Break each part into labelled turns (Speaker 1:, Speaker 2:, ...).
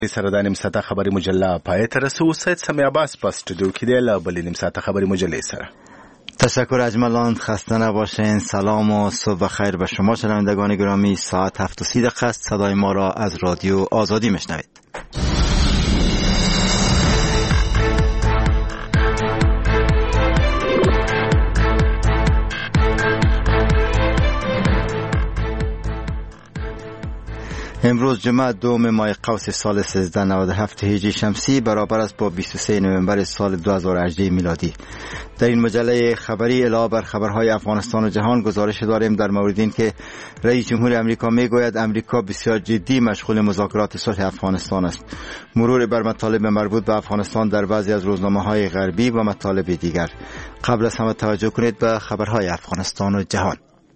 Speaker 1: سره د نیم ساعته خبري مجله پای ته رسو. سید سمی عباس په استودیو کې دی له بلې نیم ساعته خبري مجلې سره.
Speaker 2: تشکر اجملان، خسته نباشین. سلام و صبح بخیر به شما شنوندگان گرامی. ساعت 7:30 است. صدای ما را از رادیو آزادی میشنوید. امروز جمعه 2 ماه قوس سال 1397 هجری شمسی برابر است با 23 نوامبر سال 2018 میلادی. در این مجله خبری علاوه بر خبرهای افغانستان و جهان گزارش داریم در مورد این که رئیس جمهور امریکا میگوید امریکا بسیار جدی مشغول مذاکرات صلح افغانستان است. مرور بر مطالب مربوط به افغانستان در بعضی از روزنامه‌های غربی و مطالب دیگر. قبل از همه توجه کنید به خبرهای افغانستان و جهان.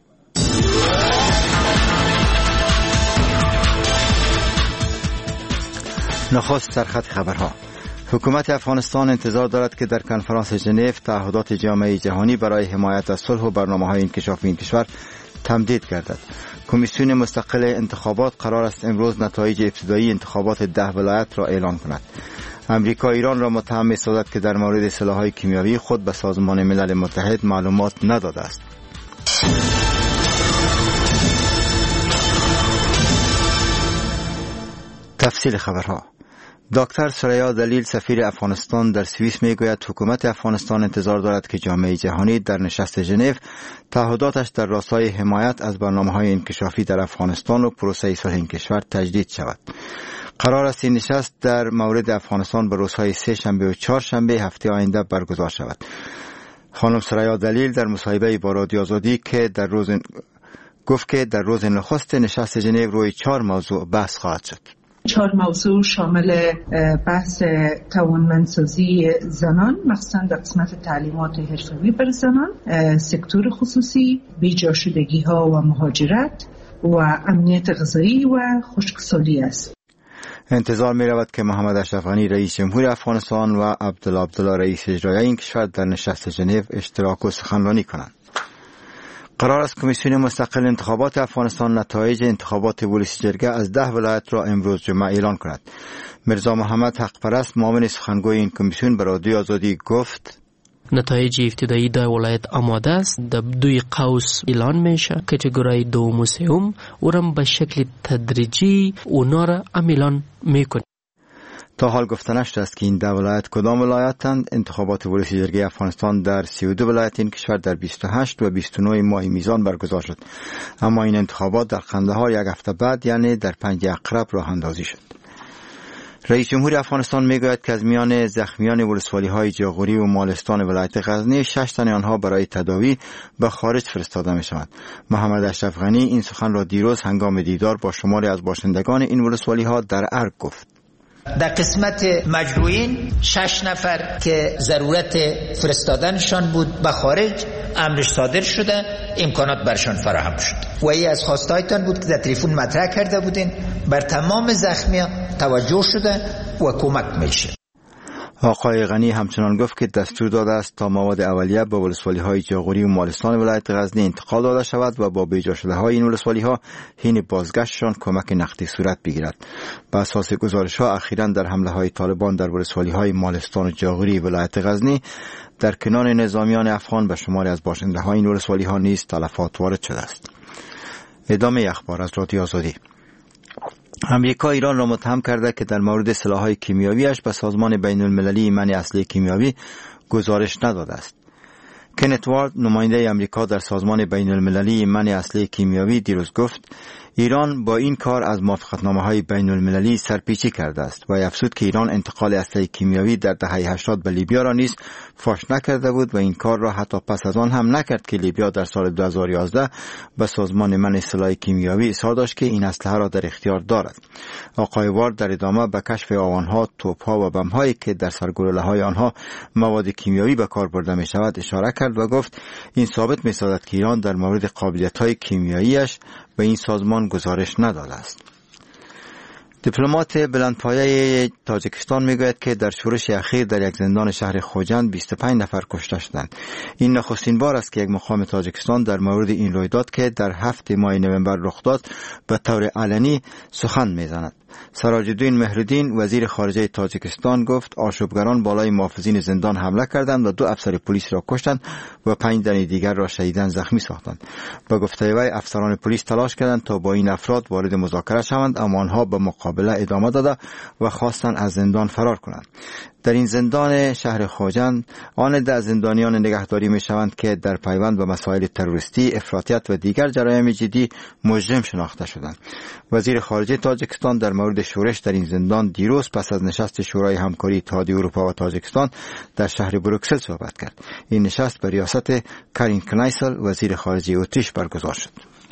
Speaker 2: نخست سرخط خبرها. حکومت افغانستان انتظار دارد که در کنفرانس ژنو تعهدات جامعه جهانی برای حمایت از صلح و برنامه‌های انکشافی این کشور تمدید گردد. کمیسیون مستقل انتخابات قرار است امروز نتایج ابتدایی انتخابات 10 ولایت را اعلام کند. امریکا ایران را متهم می‌سازد که در مورد سلاح‌های کیمیایی خود به سازمان ملل متحد معلومات نداده است. تفصیل خبرها. دکتر سریا دلیل سفیر افغانستان در سوئیس میگوید حکومت افغانستان انتظار دارد که جامعه جهانی در نشست ژنو تعهداتش در راستای حمایت از برنامه‌های انکشافی در افغانستان و پروسه صلح این کشور تجدید شود. قرار است این نشست در مورد افغانستان به روزهای 3 شنبه و 4 شنبه هفته آینده برگزار شود. خانم سریا دلیل در مصاحبه با رادیو آزادی گفت که در روز نخست نشست ژنو روی 4 موضوع بحث خواهد شد.
Speaker 3: 4 موضوع شامل بحث توانمندسازی زنان، مخصوصا در قسمت تعلیمات حرفه‌ای بر زنان، سکتور خصوصی، بیجا شدگی ها و مهاجرت و امنیت غذایی و خشکسالی است.
Speaker 2: انتظار می رود که محمد اشرف غنی رئیس جمهور افغانستان و عبدالله رئیس اجرایی این کشور در نشست ژنو اشتراک و سخنرانی کنند. قرار است کمیسیون مستقل انتخابات افغانستان نتایج انتخابات ولسی جرگه از 10 ولایت را امروز جمعه اعلان کند. مرزا محمد حق پرست معاون سخنگوی این کمیسیون به رادیو آزادی گفت
Speaker 4: نتایج ابتدایی در ولایت آماده است. در 2 قوس اعلان میشه. کاتگوری 2 و 3 اونم به شکل تدریجی اونا را اعلان میکنه.
Speaker 2: تا حال گفته نشده است که این 10 ولایت کدام ولایتند. انتخابات ولسی جرگه افغانستان در 32 ولایت این کشور در 28 و 29 ماه میزان برگزار شد، اما این انتخابات در قندهار 1 هفته بعد یعنی در 5 اقرب راه اندازی شد. رئیس جمهور افغانستان میگوید که از میان زخمیان ولسوالی‌های جاغوری و مالستان ولایت غزنی 6 تن آنها برای تداوی به خارج فرستاده می‌شوند. محمد اشرف غنی این سخن را دیروز هنگام دیدار با شماری از باشندگان این ولسوالی‌ها در ارگ گفت.
Speaker 5: در قسمت مجروحین 6 نفر که ضرورت فرستادنشان بود به خارج امرش صادر شده، امکانات برشان فراهم شد و این از خواستایتان بود که در تلفن مطرح کرده بودین. بر تمام زخمیان توجه شده و کمک میشه.
Speaker 2: آقای غنی همچنان گفت که دستور داده است تا مواد اولیه به ولسوالی‌های جاغوری و مالستان ولایت غزنی انتقال داده شود و با بیجا شده‌های این ولسوالی‌ها حین بازگشتشان کمک نقدی صورت بگیرد. بر اساس گزارش‌ها اخیراً در حمله‌های طالبان در ولسوالی‌های مالستان و جاغوری ولایت غزنی در کنار نظامیان افغان به شماری از باشنده‌های این ولسوالی‌ها نیز تلفات وارد شده است. ادامه اخبار از رادیو آزادی. امریکا ایران را متهم کرده که در مورد سلاح‌های کیمیایی‌اش به سازمان بین‌المللی منع اسلحه کیمیایی گزارش نداده است. کنت وارد نماینده امریکا در سازمان بین‌المللی منع اسلحه کیمیایی دیروز گفت ایران با این کار از موافقتنامه‌های بین‌المللی سرپیچی کرده است و افزود که ایران انتقال اسلحه کیمیایی در دهه 80 به لیبیا را نیز فاش نکرده بود و این کار را حتی پس از آن هم نکرد که لیبیا در سال 2011 به سازمان منع سلاح کیمیایی اصرار داشت که این اسلحه را در اختیار دارد. آقای وارد در ادامه به کشف آوان‌ها، توپ‌ها و بم‌هایی که در سرگلوله‌های آنها مواد کیمیایی به کار برده می‌شود اشاره کرد و گفت این ثابت می‌سازد که ایران در مورد قابلیت‌های کیمیایی‌اش به این سازمان گزارش نداده است. دیپلمات بلندپایه تاجیکستان میگوید که در شورش اخیر در یک زندان شهر خوجند 25 نفر کشته شدند. این نخستین بار است که یک مقام تاجیکستان در مورد این رویداد که در 7 ماه نوامبر رخ داد به طور علنی سخن میزند. سراجالدین مهرالدین وزیر خارجه تاجیکستان گفت آشوبگران بالای محافظین زندان حمله کردند و 2 افسر پلیس را کشتند و 5 تن دیگر را شدیداً زخمی ساختند. به گفته وی افسران پلیس تلاش کردند تا با این افراد وارد مذاکره شوند، اما آنها به مقابله ادامه داده و خواستند از زندان فرار کنند. در این زندان شهر خوجند آن 10 زندانیان نگهداری می شوند که در پیوند به مسائل تروریستی، افراطیت و دیگر جرایم جدی مجرم شناخته شدند. وزیر خارجه تاجیکستان در مورد شورش در این زندان دیروز پس از نشست شورای همکاری اتحادیه اروپا و تاجیکستان در شهر بروکسل صحبت کرد. این نشست به ریاست کارین کنایسل وزیر خارجه اتریش برگزار شد.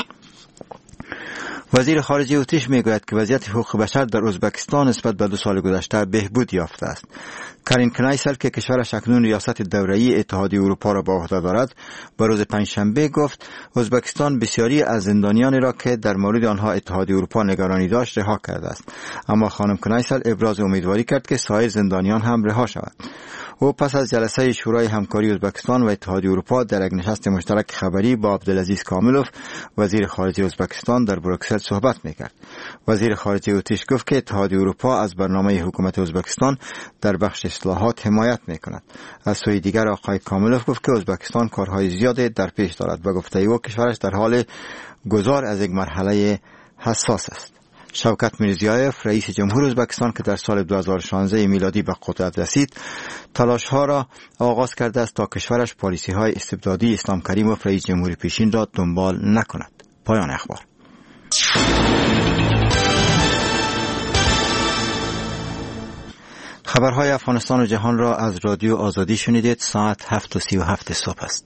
Speaker 2: وزیر خارجه اتریش میگوید که وضعیت حقوق بشر در ازبکستان نسبت به 2 سال گذشته بهبود یافته است. کارین کنایسل که کشورش اکنون ریاست دوره‌ای اتحادیه اروپا را به عهده دارد، به روز پنجشنبه گفت ازبکستان بسیاری از زندانیانی را که در مورد آنها اتحادیه اروپا نگرانی داشت رها کرده است. اما خانم کنایسل ابراز امیدواری کرد که سایر زندانیان هم رها شوند. او پس از جلسه شورای همکاری ازبکستان و اتحادیه اروپا در یک نشست مشترک خبری با عبدالعزیز کاملوف وزیر خارجه ازبکستان در بروکسل صحبت میکرد. وزیر خارجه اتریش گفت که اتحادیه اروپا از برنامه حکومت ازبکستان در بخش اصلاحات حمایت میکند. از سوی دیگر آقای کاملوف گفت که ازبکستان کارهای زیادی در پیش دارد و گفته او کشورش در حال گذار از یک مرحله حساس است. شوکت میرزیایف رئیس جمهور ازبکستان که در سال 2016 میلادی به قدرت رسید، تلاش‌ها را آغاز کرده است تا کشورش پالیسی‌های استبدادی اسلام کریموف رئیس جمهور پیشین را دنبال نکند. پایان اخبار. خبرهای افغانستان و جهان را از رادیو آزادی شنیدید. ساعت 7:37 صبح است.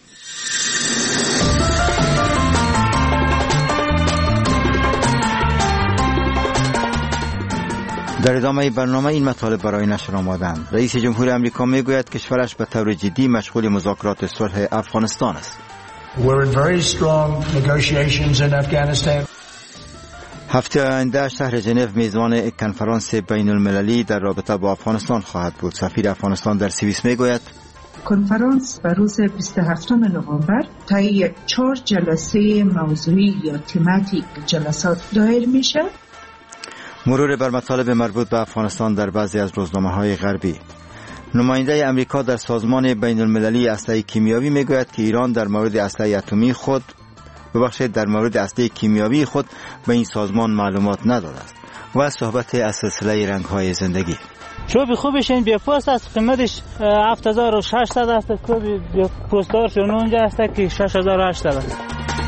Speaker 2: در ادامه برنامه این مطالب برای نشر آمدند. رئیس جمهور آمریکا میگوید کشورش به طور جدی مشغول مذاکرات صلح افغانستان است. هفته آینده شهر ژنو میزبان کنفرانس بین المللی در رابطه با افغانستان خواهد بود. سفیر افغانستان در سوئیس میگوید
Speaker 3: کنفرانس بر روز 27 نوامبر طی 4 جلسه موضوعی یا تماتیک جلسات دایر میشه.
Speaker 2: مرور بر مطالب مربوط به افغانستان در بعضی از روزنامه‌های غربی. نماینده امریکا در سازمان بین المللی اسلحه کیمیایی میگوید که ایران در مورد اسلحه کیمیایی خود به این سازمان معلومات نداده است و صحبت از سلسله رنگ‌های زندگی.
Speaker 6: چوب خوبش این بیا پوست است، قیمتش 7600 است. کوبی بیا پوستارشون اونجا است که 6800 است.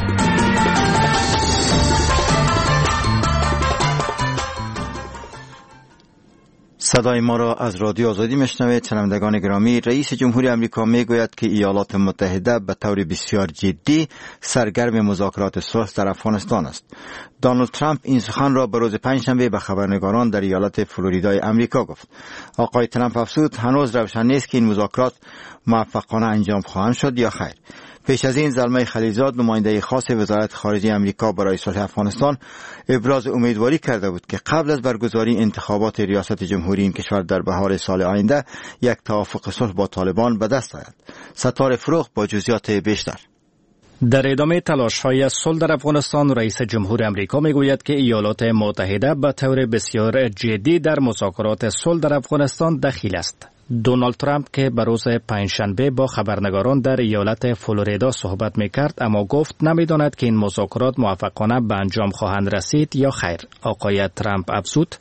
Speaker 2: صدای ما را از رادیو آزادی میشنوید. شنوندگان گرامی، رئیس جمهوری آمریکا میگوید که ایالات متحده به طور بسیار جدی سرگرم مذاکرات صلح در افغانستان است. دونالد ترامپ این سخن را به روز پنجشنبه به خبرنگاران در ایالت فلوریدای آمریکا گفت. آقای ترامپ افزود هنوز روشن نیست که این مذاکرات موفقانه انجام خواهند شد یا خیر. پیش از این زلمه خلیلزاد نماینده خاص وزارت خارجه آمریکا برای صلح افغانستان ابراز امیدواری کرده بود که قبل از برگزاری انتخابات ریاست جمهوری این کشور در بهار سال آینده یک توافق صلح با طالبان به دست آید. ستاره فروغ با جزئیات بیشتر.
Speaker 7: در ادامه تلاش‌های صلح در افغانستان، رئیس جمهور آمریکا میگوید که ایالات متحده به طور بسیار جدی در مذاکرات صلح در افغانستان دخیل است. دونالد ترامپ که به روز پنجشنبه با خبرنگاران در ایالت فلوریدا صحبت میکرد، اما گفت نمیداند که این مذاکرات موفقانه به انجام خواهند رسید یا خیر. آقای ترامپ افزود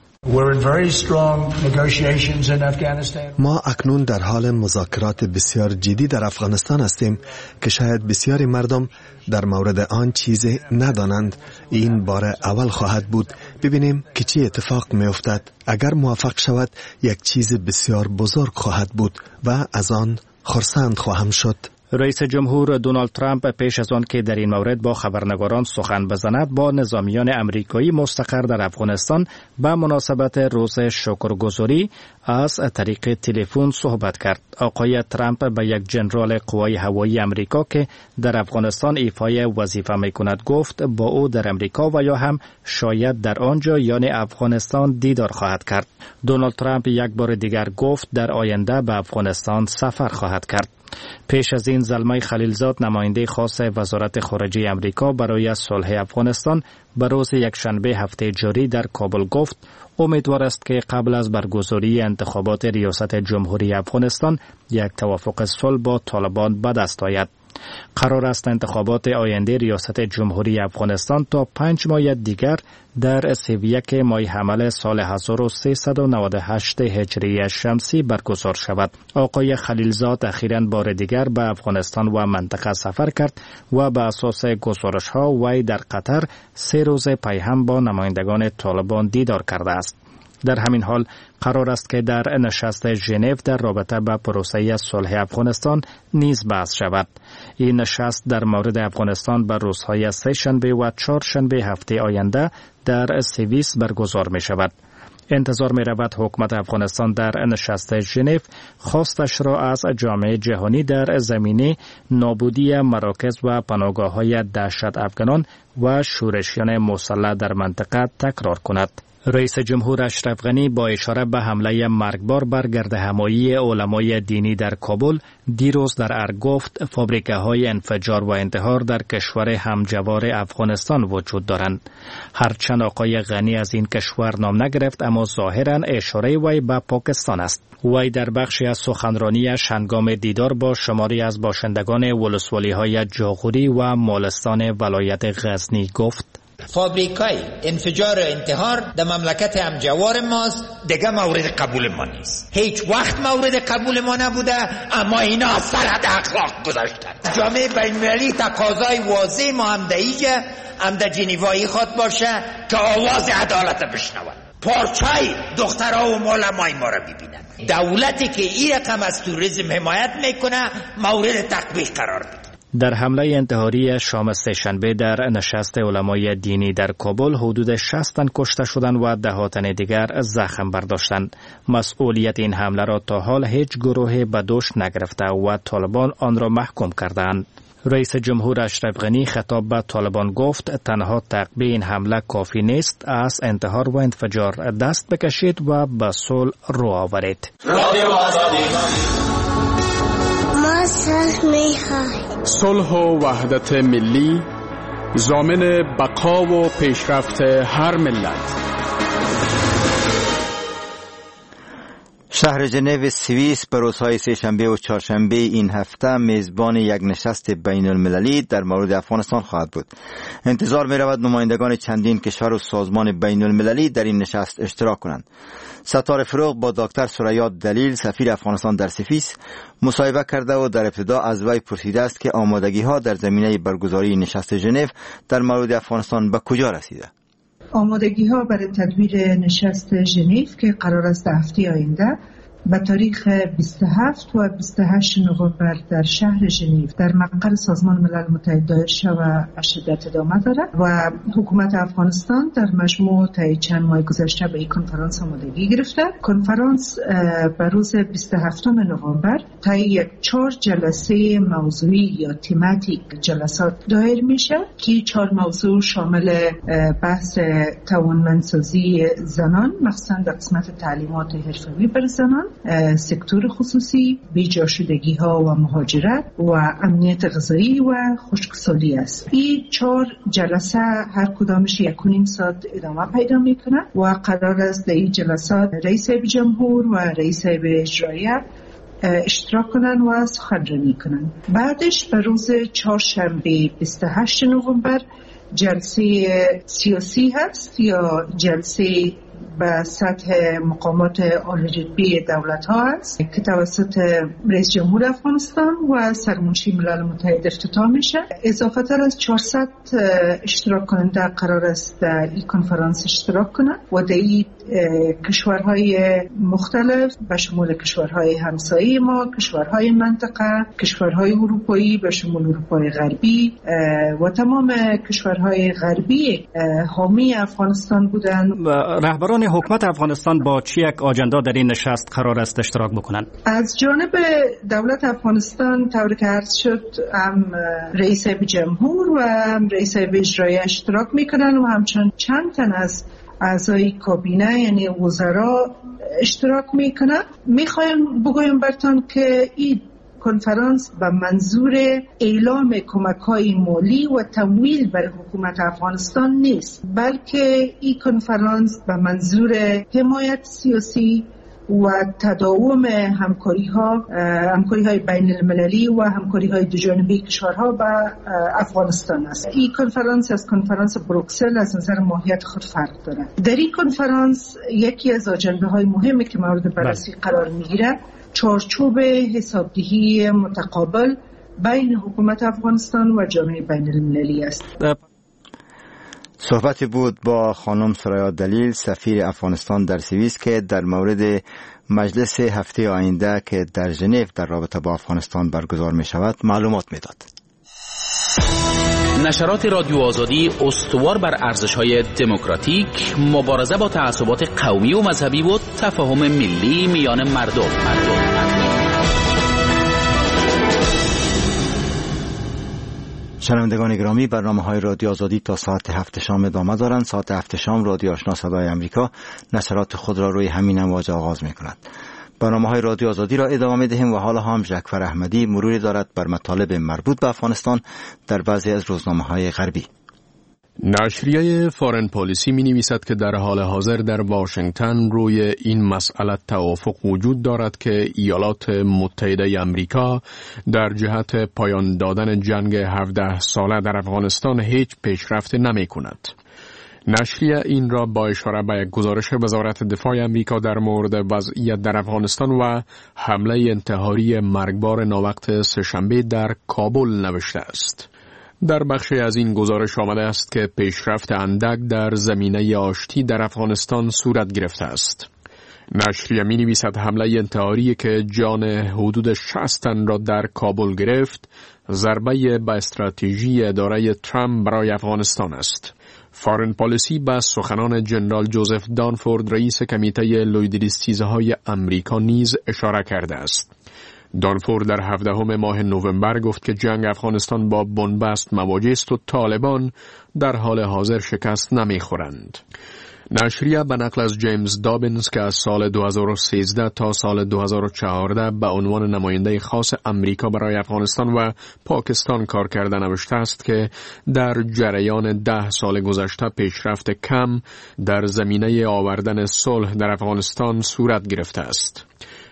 Speaker 8: ما اکنون در حال مذاکرات بسیار جدی در افغانستان هستیم که شاید بسیاری مردم در مورد آن چیزی ندانند. این بار اول خواهد بود ببینیم که چی اتفاق می افتد. اگر موفق شود یک چیز بسیار بزرگ خواهد بود و از آن خرسند خواهم شد.
Speaker 7: رئیس جمهور دونالد ترامپ پیش از آن که در این مورد با خبرنگاران سخن بزند با نظامیان امریکایی مستقر در افغانستان به مناسبت روز شکرگزاری از طریق تلفن صحبت کرد. آقای ترامپ به یک جنرال قوای هوایی امریکا که در افغانستان ایفای وظیفه میکند گفت با او در امریکا و یا هم شاید در آنجا یعنی افغانستان دیدار خواهد کرد. دونالد ترامپ یک بار دیگر گفت در آینده به افغانستان سفر خواهد کرد. پیش از این زلمه خلیلزاد نماینده خاص وزارت خارجه امریکا برای صلح افغانستان به روز یکشنبه هفته جاری در کابل گفت امیدوار است که قبل از برگزاری انتخابات ریاست جمهوری افغانستان یک توافق صلح با طالبان به دست آید. قرار است انتخابات آینده ریاست جمهوری افغانستان تا 5 ماه دیگر در 31 ماه حمل سال 1398 هجری شمسی برگزار شود. آقای خلیلزاد اخیراً بار دیگر به افغانستان و منطقه سفر کرد و به اساس گزارش‌ها وی در قطر 3 روز پی هم با نمایندگان طالبان دیدار کرده است. در همین حال قرار است که در نشست ژنو در رابطه با پروسه صلح افغانستان نیز بحث شود. این نشست در مورد افغانستان بر روزهای 3 شنبه و 4 شنبه هفته آینده در سوئیس برگزار می شود. انتظار می رود حکومت افغانستان در نشست ژنو خواستش را از جامعه جهانی در زمینه نابودی مراکز و پناهگاه‌های دهشت افغانان و شورشیان مسلح در منطقه تکرار کند. رئیس جمهور اشرف غنی با اشاره به حمله مرگبار بر گردهمایی علمای دینی در کابل دیروز در ارگ گفت فابریکه‌های انفجار و انتحار در کشور همجوار افغانستان وجود دارند. هرچند آقای غنی از این کشور نام نگرفت اما ظاهراً اشاره وی به پاکستان است. وی در بخشی از سخنرانیش هنگام دیدار با شماری از باشندگان ولسوالی‌های جاغوری و مالستان ولایت غزنی گفت
Speaker 5: فابریکای انفجار و انتحار در مملکت همجوار ماست، دیگه مورد قبول ما نیست. هیچ وقت مورد قبول ما نبوده، اما اینا سر حد اخلاق گذاشتن. جامعه بین‌المللی تقاضای واضح ما هم در جنیوایی خواد باشه که آواز عدالت بشنون. پارچای دخترها و معلمای ما را ببینن. دولتی که این رقم از توریسم حمایت میکنه مورد تقبیح قرار بده.
Speaker 7: در حمله انتحاری شام سه‌شنبه در نشست علمای دینی در کابل حدود 60 تن کشته شدند و 10 تن دیگر زخم برداشتند. مسئولیت این حمله را تا حال هیچ گروه به دوش نگرفته و طالبان آن را محکوم کردند. رئیس جمهور اشرف غنی خطاب به طالبان گفت تنها تعقیب این حمله کافی نیست، از انتحار و انفجار دست بکشید و به صلح رو آورید.
Speaker 9: صلح و وحدت ملی ضامن بقا و پیشرفت هر ملت.
Speaker 2: شهر ژنو سوئیس به روزهای سه‌شنبه و چهارشنبه این هفته میزبان یک نشست بین المللی در مورد افغانستان خواهد بود. انتظار می رود نمایندگان چندین کشور و سازمان بین المللی در این نشست اشتراک کنند. ستاره فروغ با دکتر ثریا دلیل سفیر افغانستان در سوئیس مصاحبه کرده و در ابتدا از وی پرسیده است که آمادگی ها در زمینه برگزاری نشست ژنو در مورد افغانستان به کجا رسیده؟
Speaker 3: آمادگی ها برای تدبیر نشست ژنو که قرار است هفته آینده به تاریخ 27 و 28 نوامبر در شهر ژنو در مقر سازمان ملل متحد دایر شود و شدت ادامه دارد و حکومت افغانستان در مجموع طی چند ماه گذشته به این کنفرانس آمادگی گرفته. کنفرانس به روز 27 نوامبر طی 4 جلسه موضوعی یا تماتیک جلسات دایر میشه که 4 موضوع شامل بحث توانمندسازی زنان، مخصوصا در قسمت تعلیمات حرفه‌ای بر زنان، سکتور خصوصی، بیجا شدگی ها و مهاجرت و امنیت غذایی و خشکسالی است. این 4 جلسه هر کدامش 1.5 ساعت ادامه پیدا میکنه و قرار است در این جلسات رئیس جمهور و رئیس اجرایی اشتراک کنن و سخنرانی کنن. بعدش به روز چهارشنبه 28 نوامبر جلسه سیاسی هست یا جلسه به سطح مقامات عالی‌رتبه دولت ها است که توسط رئیس جمهور افغانستان و سرمنشی ملل متحد افتتاح میشه. اضافه تر از 400 اشتراک کننده قرار است در این کنفرانس اشتراک کنند و در این کشورهای مختلف به شمول کشورهای همسایه ما، کشورهای منطقه، کشورهای اروپایی به شمول اروپای غربی و تمام کشورهای غربی حامی افغانستان بودند.
Speaker 7: رهبران حکومت افغانستان با چه یک آجندا در این نشست قرار است اشتراک بکنند؟
Speaker 3: از جانب دولت افغانستان طور که عرض شد هم رئیس جمهور و هم رئیس اجرایی اشتراک میکنن و همچنین چند تن از اعضای کابینه یعنی وزرا اشتراک میکنن. میخوایم بگویم براتون که این کنفرانس به منظور اعلام کمک‌های مالی و تمویل برای حکومت افغانستان نیست، بلکه این کنفرانس به منظور حمایت سیاسی و تداوم همکاری‌های بین المللی و همکاری‌های دوجانبه کشورها با افغانستان است. این کنفرانس از کنفرانس بروکسل از نظر ماهیت خود فرق دارد. در این کنفرانس یکی از آجنده‌های مهمی که مورد بررسی قرار می‌گیرد چارچوب حسابدهی متقابل بین حکومت افغانستان و جامعه بین المللی است.
Speaker 2: صحبتی بود با خانم سرایا دلیل، سفیر افغانستان در سوئیس، که در مورد مجلس هفته آینده که در ژنو در رابطه با افغانستان برگزار می شود معلومات می داد.
Speaker 10: نشرات رادیو آزادی استوار بر ارزش‌های دموکراتیک، مبارزه با تعصبات قومی و مذهبی و تفاهم ملی میان مردم.
Speaker 2: شنوندگان گرامی، برنامه‌های رادیو آزادی تا ساعت 7 شام ادامه دارند. ساعت 7 شام رادیو آشنا صدای امریکا نشرات خود را روی همین امواج آغاز می‌کند. برنامه‌های رادیو آزادی را ادامه می‌دهیم و حالا هم جعفر احمدی مروری دارد بر مطالب مربوط به افغانستان در بعضی از روزنامه‌های غربی.
Speaker 9: نشریه فارن پالیسی می نویسد که در حال حاضر در واشنگتن روی این مسئله توافق وجود دارد که ایالات متحده آمریکا در جهت پایان دادن جنگ 17 ساله در افغانستان هیچ پیشرفت نمی کند. نشریه این را با اشاره به یک گزارش وزارت دفاع آمریکا در مورد وضعیت در افغانستان و حمله انتحاری مرگبار ناوقت سه‌شنبه در کابل نوشته است. در بخشی از این گزارش آمده است که پیشرفت اندک در زمینه آشتی در افغانستان صورت گرفته است. نشریه می نویسد حمله انتحاری که جان حدود 60 تن را در کابل گرفت، ضربه به استراتژی اداره ترامپ برای افغانستان است. فارن پالیسی به سخنان جنرال جوزف دانفورد، رئیس کمیته لویدریستیزهای آمریکا نیز اشاره کرده است. دانفورد در 17 ماه نوامبر گفت که جنگ افغانستان با بنبست مواجه است و طالبان در حال حاضر شکست نمیخورند. نشریه به نقل از جیمز دابینز که از سال 2013 تا سال 2014 به عنوان نماینده خاص امریکا برای افغانستان و پاکستان کار کرده نوشته است که در جریان 10 سال گذشته پیشرفت کم در زمینه آوردن صلح در افغانستان صورت گرفته است.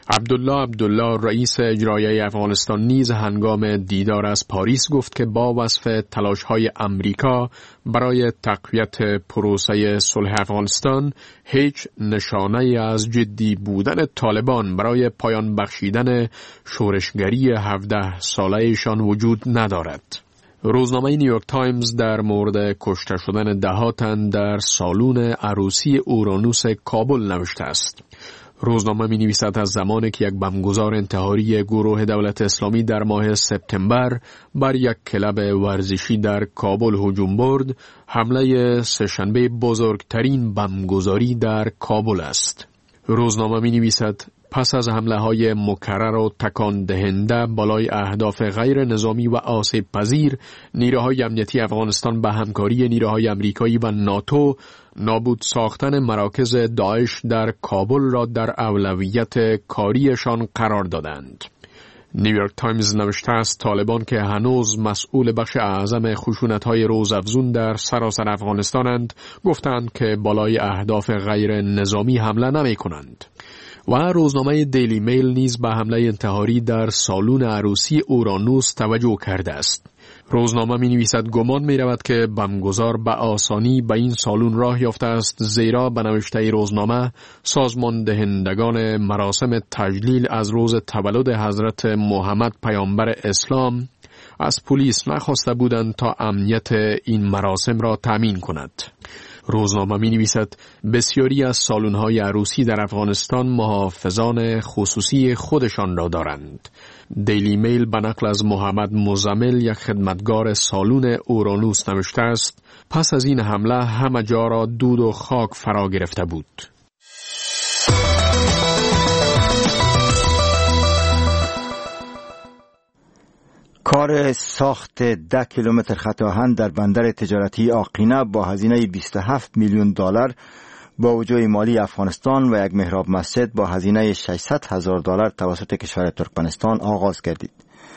Speaker 9: عبدالله رئیس اجرایی افغانستان نیز هنگام دیدار از پاریس گفت که با وصف تلاش‌های امریکا برای تقویت پروسه صلح افغانستان هیچ نشانه از جدی بودن طالبان برای پایان بخشیدن شورشگری 17 ساله‌شان وجود ندارد. روزنامه نیویورک تایمز در مورد کشته شدن 10 تن در سالن عروسی اورانوس کابل نوشته است. روزنامه می نویسد از زمانی که یک بمبگذار انتحاری گروه دولت اسلامی در ماه سپتامبر بر یک کلب ورزشی در کابل هجوم برد، حمله سه‌شنبه بزرگترین بمبگذاری در کابل است. روزنامه می نویسد پس از حمله های مکرر و تکان دهنده بالای اهداف غیر نظامی و آسیب پذیر، نیروهای امنیتی افغانستان به همکاری نیروهای آمریکایی و ناتو نابود ساختن مراکز داعش در کابل را در اولویت کاریشان قرار دادند. نیویورک تایمز نوشته است طالبان که هنوز مسئول بخش اعظم خشونت‌های روزافزون در سراسر افغانستانند، گفتند که بالای اهداف غیر نظامی حمله نمی‌کنند. و روزنامه دیلی میل نیز به حمله انتحاری در سالن عروسی اورانوس توجه کرده است. روزنامه می نویسد گمان می رود که بمبگذار به آسانی به این سالن راه یافته است، زیرا به نوشته روزنامه سازمان دهندگان مراسم تجلیل از روز تولد حضرت محمد پیامبر اسلام از پلیس نخواسته بودند تا امنیت این مراسم را تامین کند. روزنامه می نویسد بسیاری از سالن‌های عروسی در افغانستان محافظان خصوصی خودشان را دارند. دیلی میل به نقل از محمد مزمل، یک خدمتگار سالن اورانوس نوشته است پس از این حمله همه جا را دود و خاک فرا گرفته بود.
Speaker 2: کار ساخت 10 کیلومتر خط آهن در بندر تجارتی آقینه با هزینه $27 میلیون با وجوه مالی افغانستان و یک محراب مسجد با هزینه $600,000 توسط کشور ترکمنستان آغاز گردید.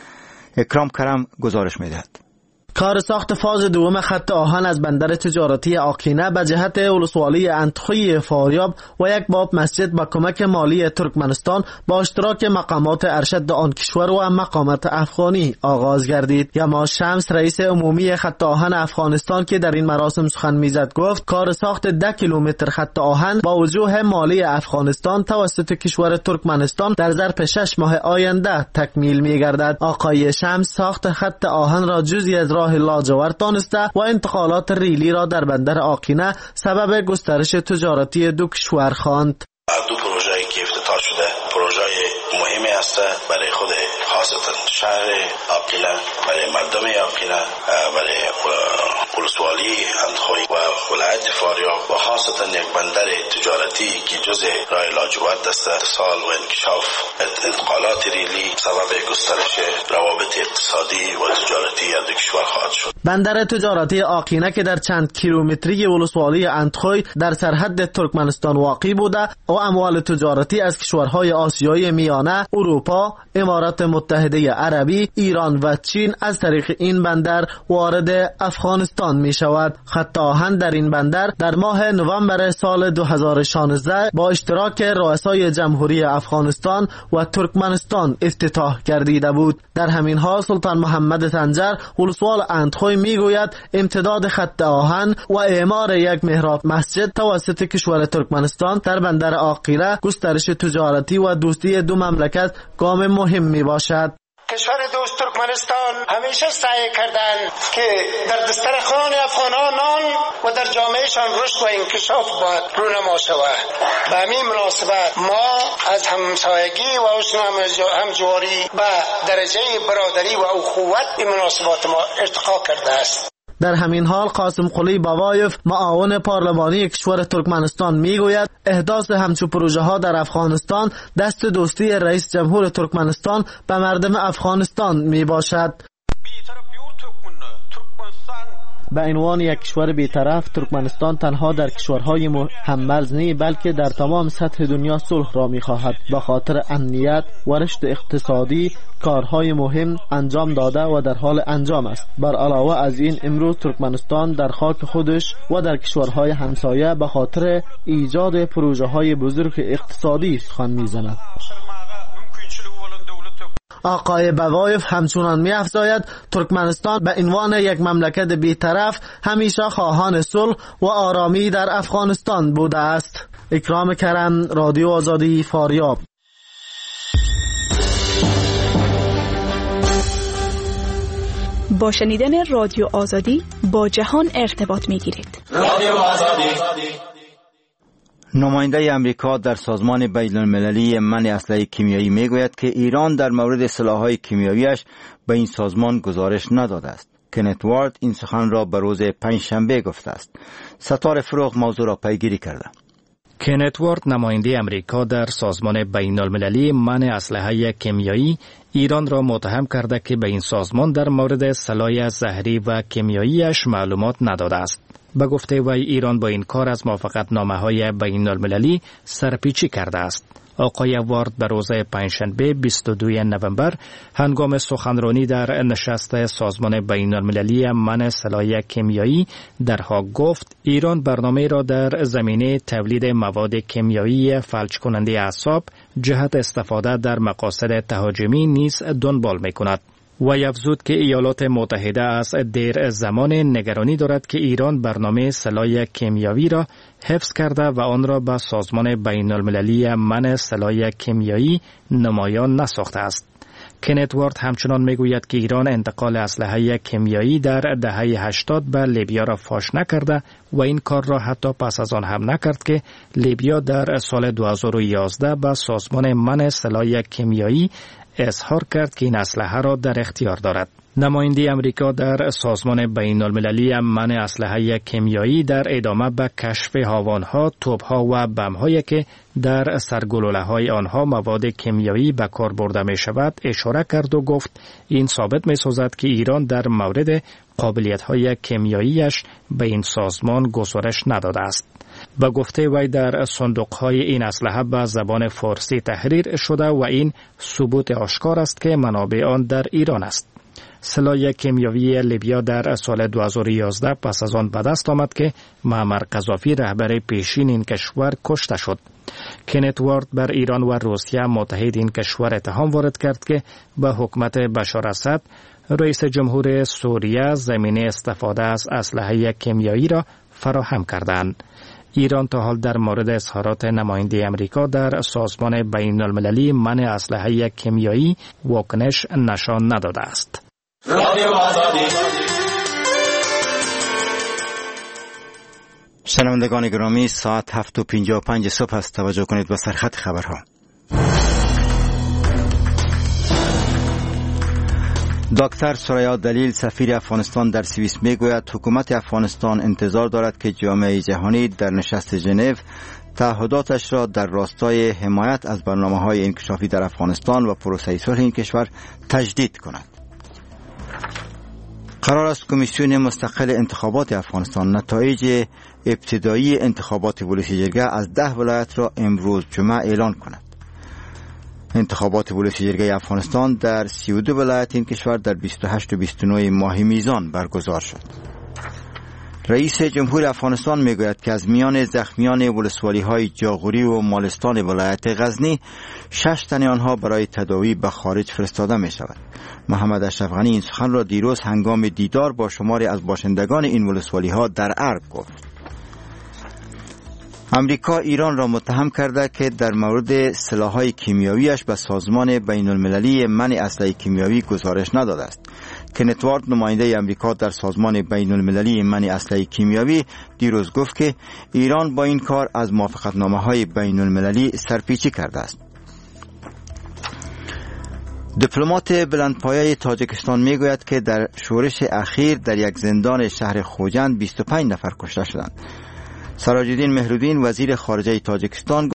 Speaker 2: اکرام کرم گزارش می‌دهد.
Speaker 11: کار ساخت فاز دوم خط آهن از بندر تجارتی آقینه به جهت ولسوالی اندخوی فاریاب و یک باب مسجد با کمک مالی ترکمنستان با اشتراک مقامات ارشد آن کشور و مقامات افغانی آغاز گردید. یما شمس رئیس عمومی خط آهن افغانستان که در این مراسم سخن میزد گفت کار ساخت 10 کیلومتر خط آهن با وجوه مالی افغانستان توسط کشور ترکمنستان در ظرف 6 ماه آینده تکمیل میگردد. آقای شمس ساخت خط آهن را جزئی از راه لاجورد دانسته و انتقالات ریلی را در بندر آقینه سبب گسترش تجارتی دو کشور خواند.
Speaker 12: دو پروژه‌ای که افتتاح شده پروژه مهمی است برای خود خاصتا شهر آقینه، برای مردم آقینه، برای ولسوالی اندخوی و ولایت فاریاب و خاصتا یک بندر تجارتی که جزء راه لاجورد است. سال و انکشاف انتقالات ریلی سبب گسترش روابط اقتصادی و تجارتی دو کشور خواهد شد.
Speaker 11: بندر تجارتی آقینه که در چند کیلومتری ولسوالی اندخوی در سرحد ترکمنستان واقع بوده و اموال تجارتی از کشورهای آسیای میانه، اروپا، امارات متحده عربی، ایران و چین از طریق این بندر وارد افغانستان می شود. خط آهن در این بندر در ماه نوامبر سال 2016 با اشتراک رؤسای جمهوری افغانستان و ترکمنستان افتتاح گردیده بود. در همین حال سلطان محمد طنجر ولسوال اندخوی می گوید امتداد خط آهن و اعمار یک محراب مسجد توسط کشور ترکمنستان در بندر آقینه گسترش تجارتی و دوستی دو مملکت گام مهم می باشد.
Speaker 13: کشور دوست ترکمنستان همیشه سعی کردند که در دسترخوان افغانان و در جامعهشان رشد و انکشاف باید رونما شود. به همین مناسبت ما از همسایگی و همجواری به درجه برادری و اخوت این مناسبات ما ارتقا کرده است.
Speaker 11: در همین حال قاسم قلی بابایف معاون پارلمانی کشور ترکمنستان میگوید احداث همچو پروژه ها در افغانستان دست دوستی رئیس جمهور ترکمنستان به مردم افغانستان می باشد. به عنوان یک کشور بی‌طرف ترکمنستان تنها در کشورهای هم‌مرز نی بلکه در تمام سطح دنیا صلح را می‌خواهد. به خاطر امنیت و رشد اقتصادی کارهای مهم انجام داده و در حال انجام است. بر علاوه از این امروز ترکمنستان در خاک خودش و در کشورهای همسایه به خاطر ایجاد پروژه‌های بزرگ اقتصادی سخن می‌زند. آقای بوایف همچنان می‌افزاید ترکمنستان به عنوان یک مملکت بی‌طرف همیشه خواهان صلح و آرامی در افغانستان بوده است. اکرام کرم، رادیو آزادی، فاریاب.
Speaker 14: با شنیدن رادیو آزادی با جهان ارتباط می‌گیرید.
Speaker 15: رادیو آزادی.
Speaker 2: نماینده امریکا در سازمان بین المللی منع اسلحه کیمیایی میگوید که ایران در مورد سلاح‌های کیمیاییش به این سازمان گزارش نداده است. کنت وارد این سخن را به روز پنجشنبه گفته است. ستاره فروغ موضوع را پیگیری کرده.
Speaker 7: کنت وارد نماینده امریکا در سازمان بین المللی منع اسلحه کیمیایی ایران را متهم کرده که به این سازمان در مورد سلاح زهری و کیمیاییش معلومات نداده است. به گفته وی ایران با این کار از موافقتنامه‌های بین المللی سرپیچی کرده است. آقای وارد به روز پنجشنبه 22 نوامبر هنگام سخنرانی در نشست سازمان بین المللی منع سلاح کیمیایی در هاگ گفت ایران برنامه را در زمینه تولید مواد کیمیایی فلج کننده اعصاب جهت استفاده در مقاصد تهاجمی نیز دنبال می‌کند. و افزود که ایالات متحده از دیر زمان نگرانی دارد که ایران برنامه سلاح کیمیایی را حفظ کرده و آن را به سازمان بین المللی منع سلاح کیمیایی نمایان نساخته است. کنت وارد همچنان میگوید که ایران انتقال اسلحه کیمیایی در دهه 80 به لیبیا را فاش نکرده و این کار را حتی پس از آن هم نکرد که لیبیا در سال 2011 به سازمان منع سلاح کیمیایی اظهار کرد که این اسلحه را در اختیار دارد. نماینده امریکا در سازمان بین المللی منع اسلحه کیمیایی در ادامه به کشف هاوانها، توپها و بم‌هایی که در سرگلوله‌های آنها مواد کیمیایی به کار برده می شود اشاره کرد و گفت این ثابت می سازد که ایران در مورد قابلیت‌های کیمیاییش به این سازمان گزارش نداده است. به گفته وی در صندوق‌های این اسلحه به زبان فارسی تحریر شده و این ثبوت آشکار است که منابع آن در ایران است. سلاح کیمیاوی لیبیا در سال 2011 پس از آن به دست آمد که معمر قذافی رهبر پیشین این کشور کشته شد. کنت وارد بر ایران و روسیه متحد این کشور اتهام وارد کرد که به حکومت بشار اسد رئیس جمهور سوریه زمینه استفاده از اسلحه کیمیایی را فراهم کردند. ایران تا حال در مورد اظهارات نماینده امریکا در سازمان بین المللی منع اسلحه کیمیایی واکنش نشان نداده است.
Speaker 2: شنوندگان گرامی، ساعت 7:55 صبح است. توجه کنید به سرخط خبرها. دکتر سریا دلیل سفیر افغانستان در سوئیس میگوید حکومت افغانستان انتظار دارد که جامعه جهانی در نشست ژنو تعهداتش را در راستای حمایت از برنامه‌های انکشافی در افغانستان و پروسه صلح این کشور تجدید کند. قرار است کمیسیون مستقل انتخابات افغانستان نتایج ابتدایی انتخابات ولسی جرگه از 10 ولایت را امروز جمعه اعلان کند. انتخابات ولسی جرگه افغانستان در 32 ولایت این کشور در 28 و 29 ماه میزان برگزار شد. رئیس جمهور افغانستان میگوید که از میان زخمیان ولسوالی‌های جاغوری و مالستان ولایت غزنی 6 تن آنها برای تداوی به خارج فرستاده می شود. محمد اشرف غنی این سخن را دیروز هنگام دیدار با شماری از باشندگان این ولسوالی‌ها در ارگ گفت. امریکا ایران را متهم کرده که در مورد سلاح‌های کیمیایی‌اش به سازمان بین المللی منع اسلحه کیمیایی گزارش نداده است. کنت وارد نماینده امریکا در سازمان بین المللی منع اسلحه کیمیایی دیروز گفت که ایران با این کار از موافقتنامه‌های بین المللی سرپیچی کرده است. دیپلمات بلندپایه تاجیکستان میگوید که در شورش اخیر در یک زندان شهر خوجند 25 نفر کشته شدند. سراج الدین مهرالدین وزیر خارجه تاجیکستان